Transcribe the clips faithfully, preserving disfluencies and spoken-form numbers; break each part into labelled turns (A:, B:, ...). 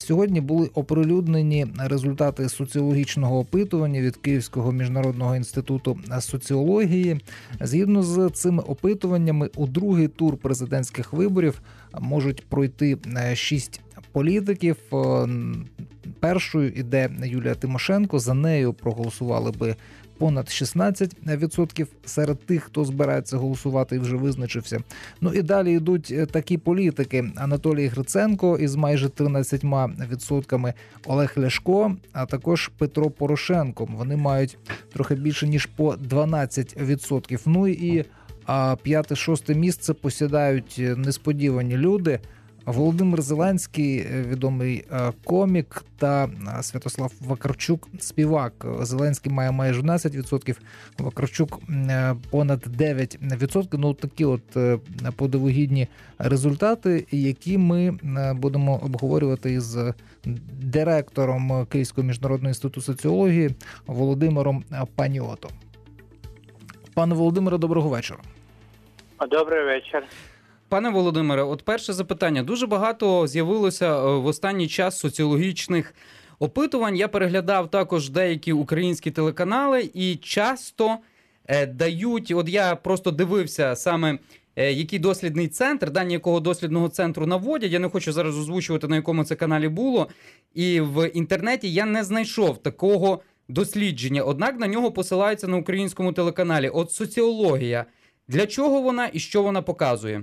A: Сьогодні були оприлюднені результати соціологічного опитування від Київського міжнародного інституту соціології. Згідно з цими опитуваннями, у другий тур президентських виборів можуть пройти шість політиків. Першою іде Юлія Тимошенко, за нею проголосували би понад шістнадцять відсотків серед тих, хто збирається голосувати і вже визначився. Ну і далі йдуть такі політики: Анатолій Гриценко із майже тринадцятьма відсотками, Олег Ляшко, а також Петро Порошенко. Вони мають трохи більше, ніж по дванадцять відсотків. Ну і п'яте-шосте місце посідають несподівані люди. Володимир Зеленський, відомий комік, та Святослав Вакарчук, співак. Зеленський має майже одинадцять відсотків, Вакарчук понад дев'ять відсотків. Ну, такі от подивогідні результати, які ми будемо обговорювати із директором Київського міжнародного інституту соціології Володимиром Паніотом. Пане Володимире, доброго вечора.
B: Добрий вечір.
C: Пане Володимире, от перше запитання. Дуже багато з'явилося в останній час соціологічних опитувань. Я переглядав також деякі українські телеканали і часто е, дають, от я просто дивився саме, е, який дослідний центр, дані якого дослідного центру наводять. Я не хочу зараз озвучувати, на якому це каналі було. І в інтернеті я не знайшов такого дослідження. Однак на нього посилаються на українському телеканалі. От соціологія. Для чого вона і що вона показує?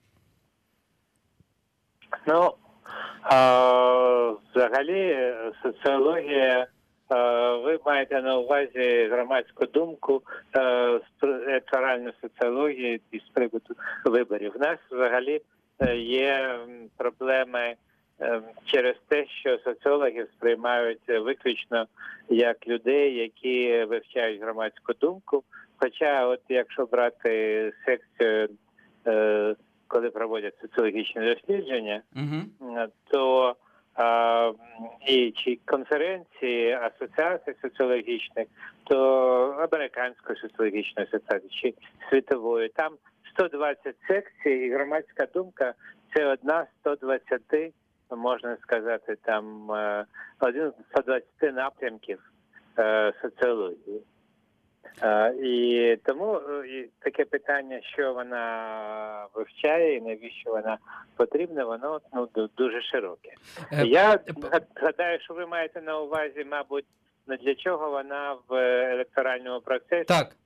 B: Ну, а, взагалі, соціологія, а, ви маєте на увазі громадську думку, електоральну соціологію з приводу виборів. У нас взагалі є проблеми через те, що соціологів сприймають виключно як людей, які вивчають громадську думку. Хоча, от якщо брати секцію, коли проводять соціологічні дослідження, uh-huh. то а, і чи конференції, асоціації соціологічних, то американської соціологічної асоціації, чи світової, там сто двадцять секцій, і громадська думка – це одна з сто двадцяти, можна сказати, там один з сто двадцяти напрямків соціології. Uh, і тому і таке питання, що вона вивчає і навіщо вона потрібна, воно ну, дуже широке. Uh, Я гадаю, що ви маєте на увазі, мабуть, для чого вона в електоральному процесі.
C: Так.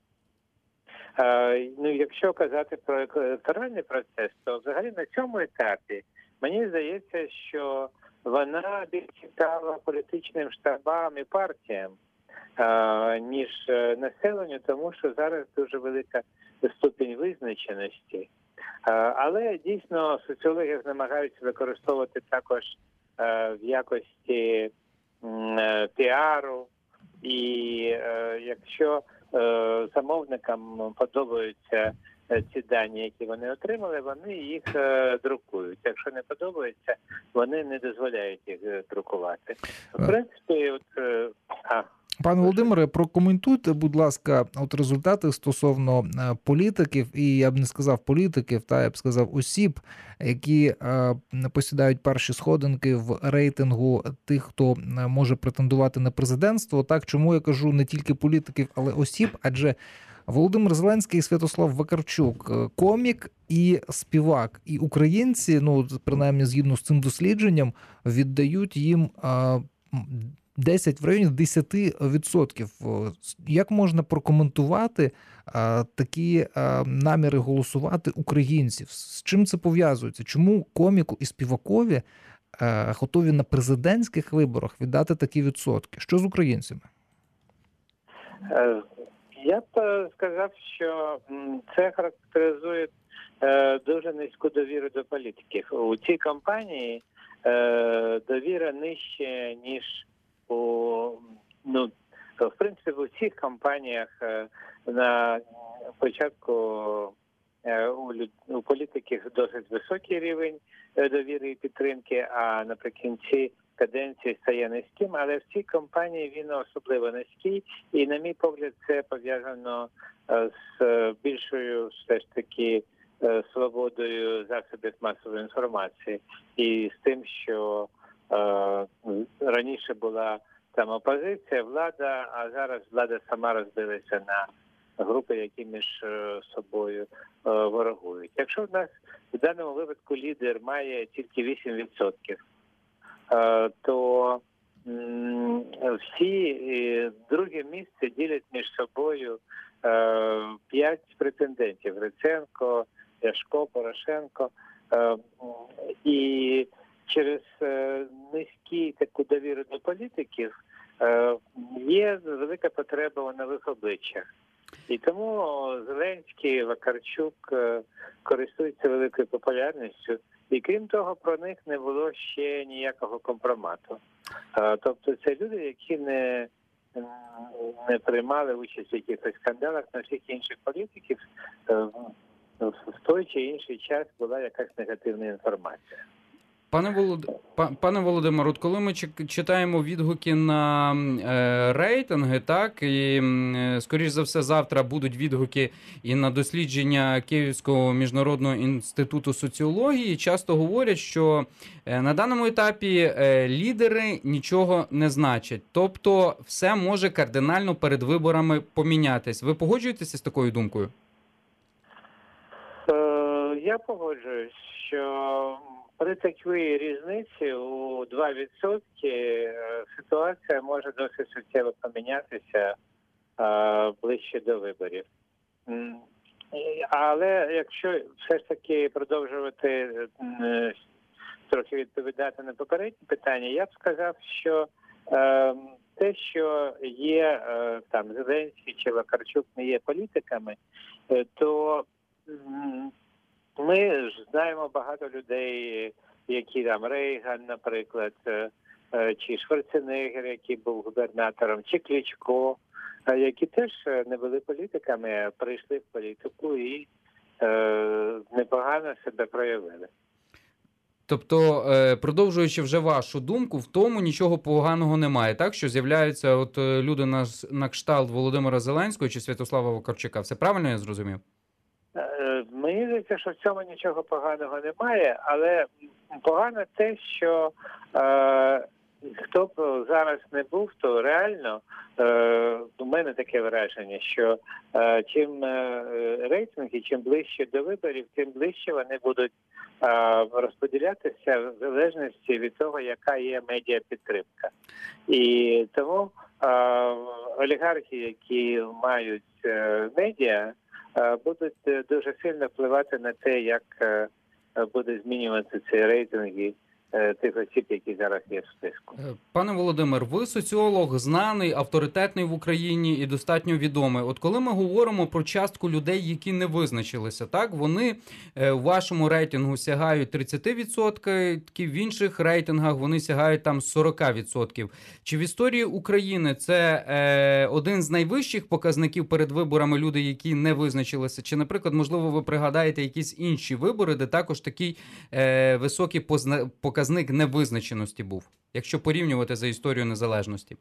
B: Uh, ну, якщо казати про електоральний процес, то взагалі на цьому етапі мені здається, що вона більш цікава політичним штабам і партіям, ніж населенню, тому що зараз дуже велика ступінь визначеності. Але дійсно соціологи намагаються використовувати також в якості піару. І якщо замовникам подобаються ці дані, які вони отримали, вони їх друкують. Якщо не подобається, вони не дозволяють їх друкувати. В принципі, от... А,
A: Пане Володимире, прокоментуйте, будь ласка, от результати стосовно політиків, і я б не сказав політиків, та я б сказав осіб, які е, посідають перші сходинки в рейтингу тих, хто може претендувати на президентство. Так, чому я кажу не тільки політиків, але осіб, адже Володимир Зеленський і Святослав Вакарчук – комік і співак. І українці, ну, принаймні згідно з цим дослідженням, віддають їм е, десять в районі десяти відсотків. Як можна прокоментувати а, такі а, наміри голосувати українців? З чим це пов'язується? Чому коміку і співакові а, готові на президентських виборах віддати такі відсотки? Що з українцями?
B: Я б сказав, що це характеризує дуже низьку довіру до політиків. У цій кампанії довіра нижче, ніж у, ну, в принципі, в усіх кампаніях на початку у, у політиків досить високий рівень довіри і підтримки, а наприкінці каденції стає низьким, але в цій кампанії він особливо низький, і, на мій погляд, це пов'язано з більшою, все ж таки, свободою засобів масової інформації і з тим, що раніше була там опозиція, влада, а зараз влада сама розбилася на групи, які між собою ворогують. Якщо в нас в даному випадку лідер має тільки вісім відсотків, то всі друге місце ділять між собою п'ять претендентів: Гриценко, Ляшко, Порошенко. І через низьку таку довіру до політиків є велика потреба у нових обличчях. І тому Зеленський, Вакарчук користуються великою популярністю. І крім того, про них не було ще ніякого компромату. Тобто це люди, які не, не приймали участь в якихось скандалах. На всіх інших політиків в той чи інший час була якась негативна інформація.
C: Пане Волод... Пане Володимир, от коли ми читаємо відгуки на е, рейтинги, так, і, е, скоріш за все, завтра будуть відгуки і на дослідження Київського міжнародного інституту соціології, часто говорять, що е, на даному етапі е, лідери нічого не значать. Тобто все може кардинально перед виборами помінятись. Ви погоджуєтеся з такою думкою?
B: Е, я погоджуюсь, що при такій різниці у два відсотки ситуація може досить суттєво помінятися а, ближче до виборів. Але якщо все ж таки продовжувати трохи відповідати на попередні питання, я б сказав, що е, те, що є е, там Зеленський чи Вакарчук не є політиками, е, то м, ми ж знаємо багато людей, які там Рейган, наприклад, чи Шварценеггер, який був губернатором, чи Кличко, які теж не були політиками, а прийшли в політику і е, непогано себе проявили.
C: Тобто, продовжуючи вже вашу думку, в тому нічого поганого немає, так? Що з'являються от люди на, на кшталт Володимира Зеленського чи Святослава Вакарчука. Все правильно я зрозумів?
B: Мені здається, що в цьому нічого поганого немає, але погано те, що е, хто б зараз не був, то реально е, у мене таке враження, що е, чим е, рейтинги, чим ближче до виборів, тим ближче вони будуть е, розподілятися в залежності від того, яка є медіапідтримка. І тому е, олігархи, які мають е, медіа, будуть дуже сильно впливати на те, як буде змінюватися ці рейтинги тих осіб, які зараз є в списку.
C: Пане Володимир, ви соціолог, знаний, авторитетний в Україні і достатньо відомий. От коли ми говоримо про частку людей, які не визначилися, так, вони в вашому рейтингу сягають тридцять відсотків, в інших рейтингах вони сягають там сорок відсотків. Чи в історії України це е, один з найвищих показників перед виборами люди, які не визначилися? Чи, наприклад, можливо, ви пригадаєте якісь інші вибори, де також такий е, високий позна... показник невизначеності був, якщо порівнювати за історію незалежності?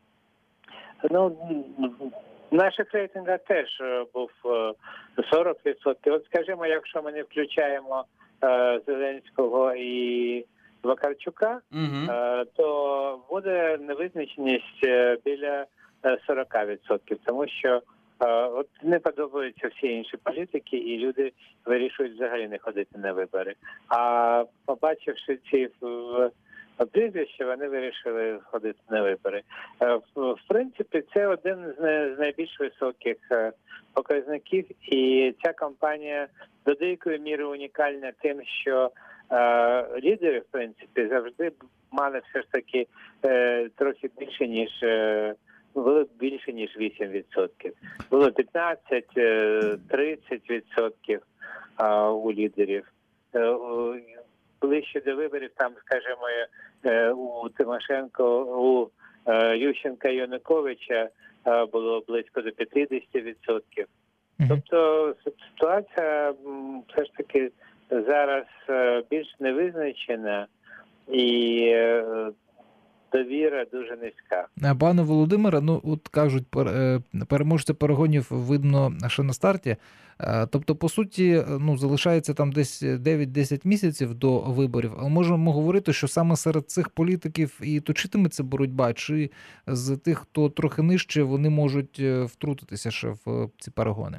B: Ну, в наших рейтингах теж був сорок відсотків. От, скажімо, якщо ми не включаємо е, Зеленського і Вакарчука, угу. е, то буде невизначеність біля сорок відсотків, тому що е, от не подобаються всі інші політики, і люди вирішують взагалі не ходити на вибори. А побачивши ці в прізвище, вони вирішили ходити на вибори. В принципі, це один з найбільш високих показників, і ця кампанія до деякої міри унікальна тим, що е, лідери, в принципі, завжди мали все ж таки е, трохи більше, ніж е, було більше, ніж вісім відсотків. Було п'ятнадцять-тридцять відсотків е, у лідерів. Е, ближче до виборів, там, скажімо, у Тимошенко, у Ющенка і Януковича було близько до п'ятдесят відсотків. Mm-hmm. Тобто ситуація все ж таки зараз більш невизначена, і довіра дуже низька.
A: Е, Пане Володимире, ну от кажуть, пер- е, переможця перегонів видно ще на старті. Е, Тобто, по суті, ну залишається там десь дев'ять-десять місяців до виборів. Але можемо говорити, що саме серед цих політиків і точитиметься боротьба, чи з тих, хто трохи нижче, вони можуть е, втрутитися ще в ці перегони.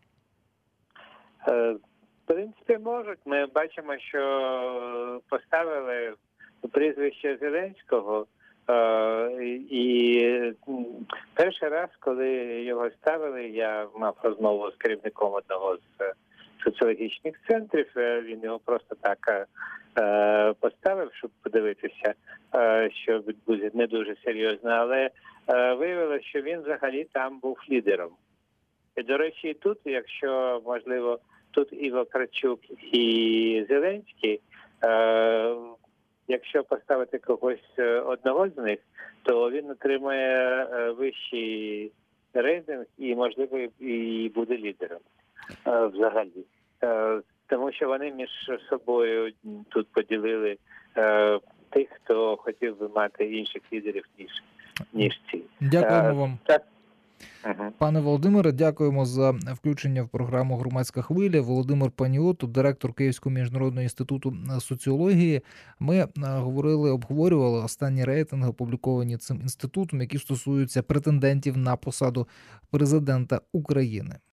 B: Е, В принципі, можуть. Ми бачимо, що поставили прізвище Зеленського. Е, І м, перший раз, коли його ставили, я мав розмову з керівником одного з е, соціологічних центрів. Е, Він його просто так е, поставив, щоб подивитися, е, що буде не дуже серйозно. Але е, виявилося, що він взагалі там був лідером. І, до речі, і тут, якщо, можливо, тут і Вакарчук, і Зеленський, е, якщо поставити когось е, одного з них, то він отримає е, вищий рейтинг і, можливо, і буде лідером е, взагалі. Е, тому що вони між собою тут поділили е, тих, хто хотів би мати інших лідерів, ніж, ніж ці.
A: Дякуємо
B: Е,
A: вам.
B: так. Угу.
A: Пане Володимире, дякуємо за включення в програму «Громадська хвиля». Володимир Паніоту, директор Київського міжнародного інституту соціології. Ми е, говорили, обговорювали останні рейтинги, опубліковані цим інститутом, які стосуються претендентів на посаду президента України.